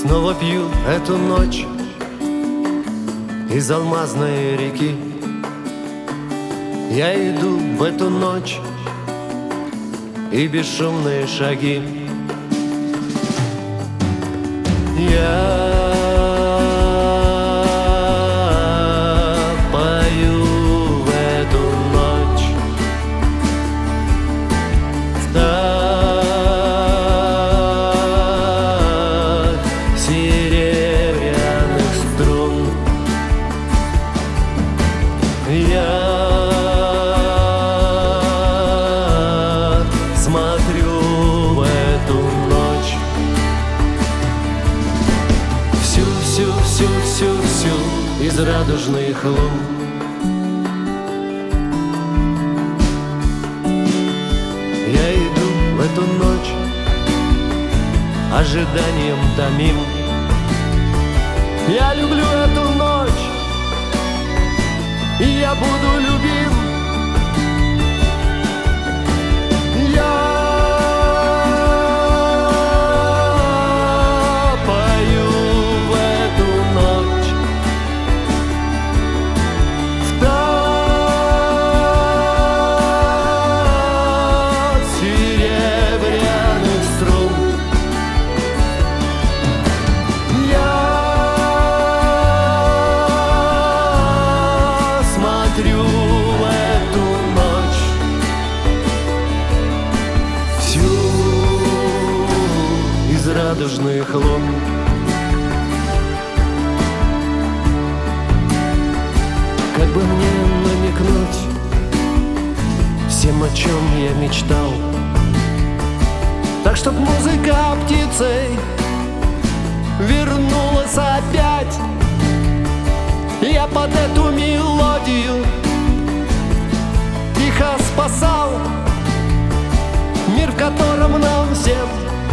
снова пью эту ночь из алмазной реки. Я иду в эту ночь и бесшумные шаги. Я пою в эту ночь в такт серебряных струн. Я смотрю в эту ночь всю из радужных лун. Я иду в эту ночь ожиданием томим. Я люблю эту ночь, и я буду любим. Я пою в эту ночь в такт серебряных струн. Я смотрю в эту ночь всю из радужных лун. Как бы мне намекнуть всем, о чем я мечтал, так чтоб музыка птицей вернулась опять. Я под эту мелодию тихо спасал мир, в котором нам всем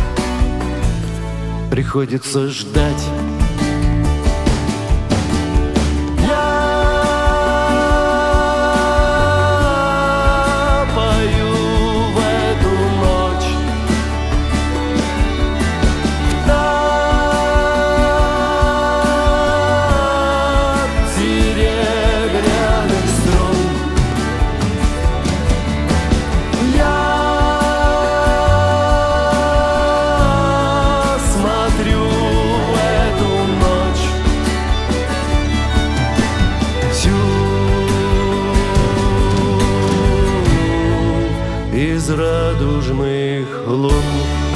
приходится ждать. Я пою в эту ночь в такт серебряных струн. Я смотрю в эту ночь всю из радужных лун.